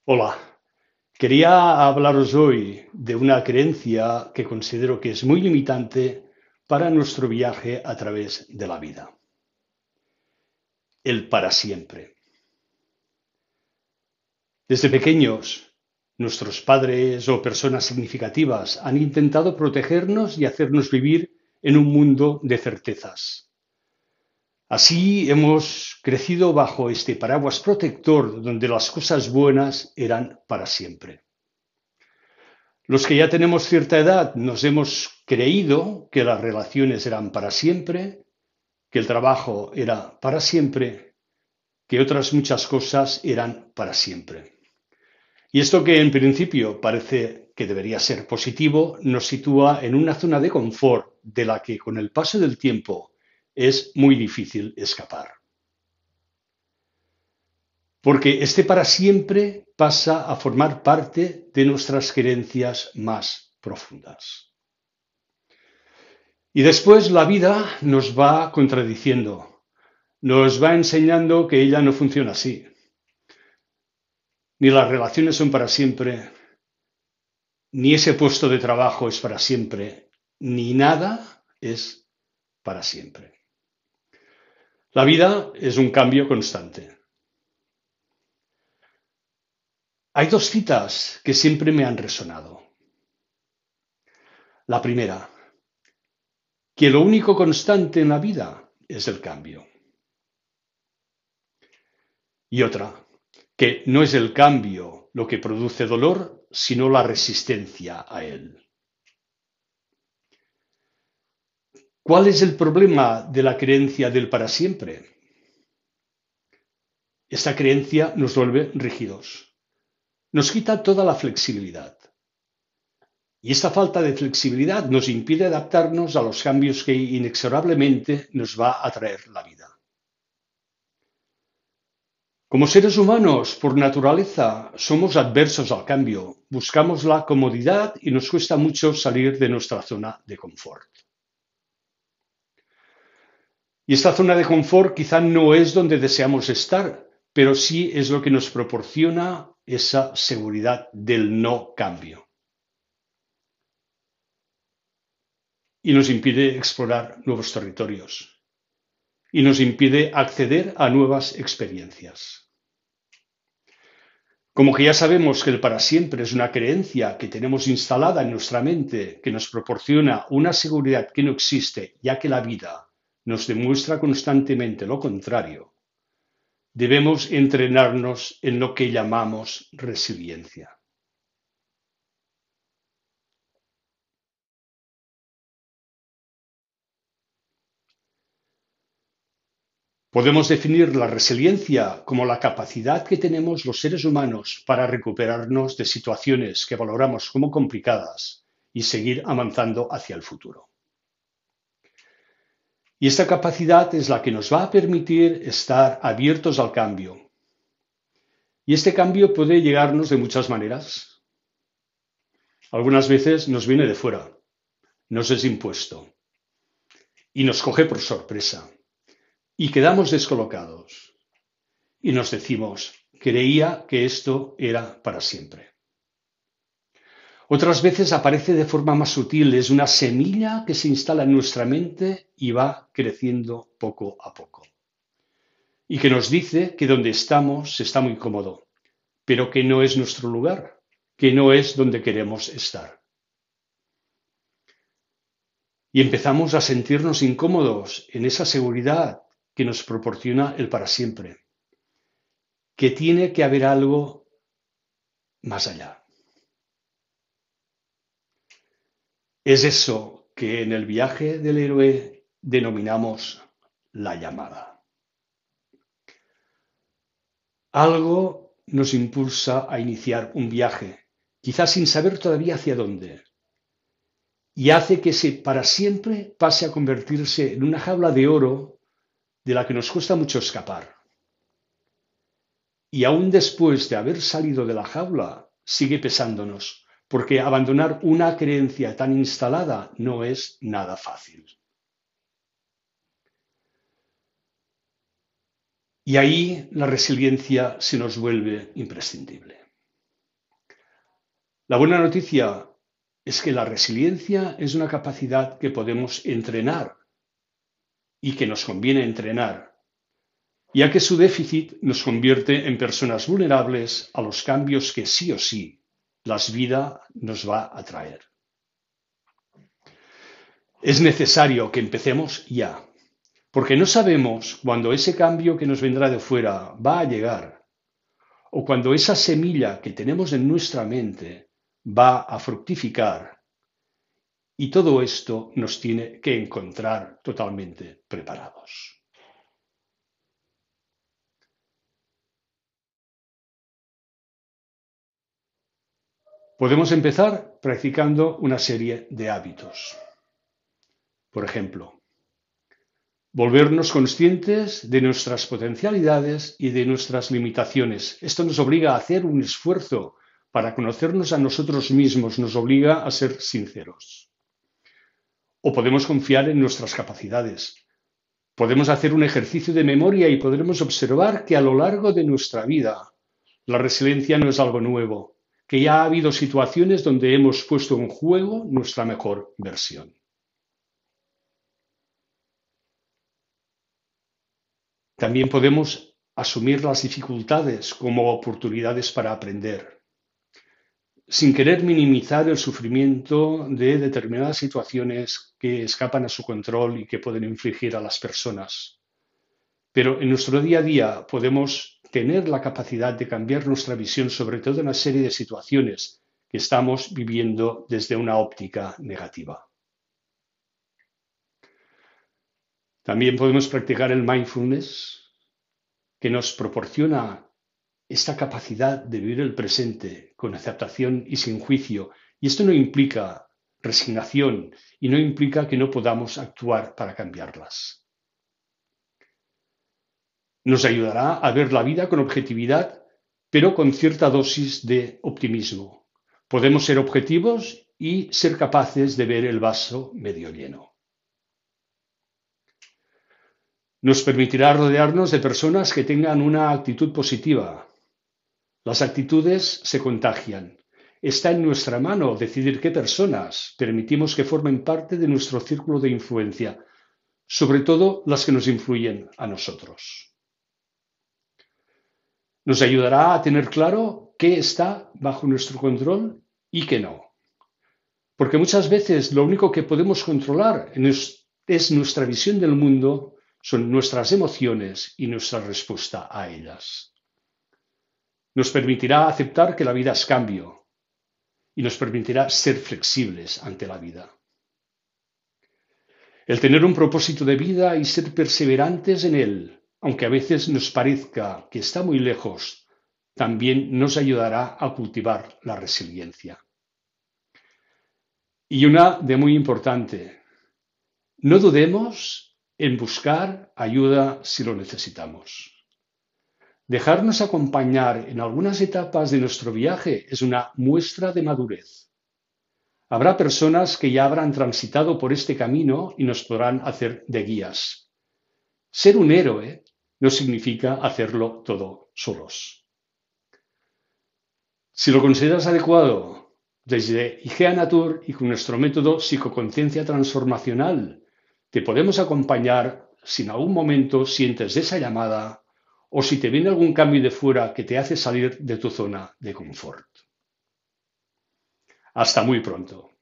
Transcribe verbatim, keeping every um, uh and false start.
Hola, quería hablaros hoy de una creencia que considero que es muy limitante para nuestro viaje a través de la vida, el para siempre. Desde pequeños, nuestros padres o personas significativas han intentado protegernos y hacernos vivir en un mundo de certezas. Así hemos crecido bajo este paraguas protector donde las cosas buenas eran para siempre. Los que ya tenemos cierta edad nos hemos creído que las relaciones eran para siempre, que el trabajo era para siempre, que otras muchas cosas eran para siempre. Y esto que en principio parece que debería ser positivo, nos sitúa en una zona de confort de la que con el paso del tiempo es muy difícil escapar. Porque este para siempre pasa a formar parte de nuestras creencias más profundas. Y después la vida nos va contradiciendo, nos va enseñando que ella no funciona así. Ni las relaciones son para siempre, ni ese puesto de trabajo es para siempre, ni nada es para siempre. La vida es un cambio constante. Hay dos citas que siempre me han resonado. La primera, que lo único constante en la vida es el cambio. Y otra, que no es el cambio lo que produce dolor, sino la resistencia a él. ¿Cuál es el problema de la creencia del para siempre? Esta creencia nos vuelve rígidos, nos quita toda la flexibilidad. Y esta falta de flexibilidad nos impide adaptarnos a los cambios que inexorablemente nos va a traer la vida. Como seres humanos, por naturaleza, somos adversos al cambio, buscamos la comodidad y nos cuesta mucho salir de nuestra zona de confort. Y esta zona de confort quizá no es donde deseamos estar, pero sí es lo que nos proporciona esa seguridad del no cambio y nos impide explorar nuevos territorios y nos impide acceder a nuevas experiencias. Como que ya sabemos que el para siempre es una creencia que tenemos instalada en nuestra mente que nos proporciona una seguridad que no existe, ya que la vida nos demuestra constantemente lo contrario, debemos entrenarnos en lo que llamamos resiliencia. Podemos definir la resiliencia como la capacidad que tenemos los seres humanos para recuperarnos de situaciones que valoramos como complicadas y seguir avanzando hacia el futuro. Y esta capacidad es la que nos va a permitir estar abiertos al cambio. Y este cambio puede llegarnos de muchas maneras. Algunas veces nos viene de fuera, nos es impuesto y nos coge por sorpresa y quedamos descolocados y nos decimos, creía que esto era para siempre. Otras veces aparece de forma más sutil, es una semilla que se instala en nuestra mente y va creciendo poco a poco. Y que nos dice que donde estamos está muy cómodo, pero que no es nuestro lugar, que no es donde queremos estar. Y empezamos a sentirnos incómodos en esa seguridad que nos proporciona el para siempre, que tiene que haber algo más allá. Es eso que en el viaje del héroe denominamos la llamada. Algo nos impulsa a iniciar un viaje, quizás sin saber todavía hacia dónde, y hace que ese para siempre pase a convertirse en una jaula de oro de la que nos cuesta mucho escapar. Y aún después de haber salido de la jaula, sigue pesándonos, porque abandonar una creencia tan instalada no es nada fácil. Y ahí la resiliencia se nos vuelve imprescindible. La buena noticia es que la resiliencia es una capacidad que podemos entrenar y que nos conviene entrenar, ya que su déficit nos convierte en personas vulnerables a los cambios que sí o sí la vida nos va a traer. Es necesario que empecemos ya, porque no sabemos cuándo ese cambio que nos vendrá de fuera va a llegar, o cuando esa semilla que tenemos en nuestra mente va a fructificar, y todo esto nos tiene que encontrar totalmente preparados. Podemos empezar practicando una serie de hábitos. Por ejemplo, volvernos conscientes de nuestras potencialidades y de nuestras limitaciones. Esto nos obliga a hacer un esfuerzo para conocernos a nosotros mismos, nos obliga a ser sinceros. O podemos confiar en nuestras capacidades. Podemos hacer un ejercicio de memoria y podremos observar que a lo largo de nuestra vida la resiliencia no es algo nuevo, que ya ha habido situaciones donde hemos puesto en juego nuestra mejor versión. También podemos asumir las dificultades como oportunidades para aprender, sin querer minimizar el sufrimiento de determinadas situaciones que escapan a su control y que pueden infligir a las personas. Pero en nuestro día a día podemos tener la capacidad de cambiar nuestra visión sobre toda una serie de situaciones que estamos viviendo desde una óptica negativa. También podemos practicar el mindfulness, que nos proporciona esta capacidad de vivir el presente con aceptación y sin juicio. Y esto no implica resignación y no implica que no podamos actuar para cambiarlas. Nos ayudará a ver la vida con objetividad, pero con cierta dosis de optimismo. Podemos ser objetivos y ser capaces de ver el vaso medio lleno. Nos permitirá rodearnos de personas que tengan una actitud positiva. Las actitudes se contagian. Está en nuestra mano decidir qué personas permitimos que formen parte de nuestro círculo de influencia, sobre todo las que nos influyen a nosotros. Nos ayudará a tener claro qué está bajo nuestro control y qué no. Porque muchas veces lo único que podemos controlar es nuestra visión del mundo, son nuestras emociones y nuestra respuesta a ellas. Nos permitirá aceptar que la vida es cambio y nos permitirá ser flexibles ante la vida. El tener un propósito de vida y ser perseverantes en él, aunque a veces nos parezca que está muy lejos, también nos ayudará a cultivar la resiliencia. Y una de muy importante, no dudemos en buscar ayuda si lo necesitamos. Dejarnos acompañar en algunas etapas de nuestro viaje es una muestra de madurez. Habrá personas que ya habrán transitado por este camino y nos podrán hacer de guías. Ser un héroe no significa hacerlo todo solos. Si lo consideras adecuado, desde I G E A Natur y con nuestro método Psicoconciencia Transformacional, te podemos acompañar si en algún momento sientes esa llamada o si te viene algún cambio de fuera que te hace salir de tu zona de confort. Hasta muy pronto.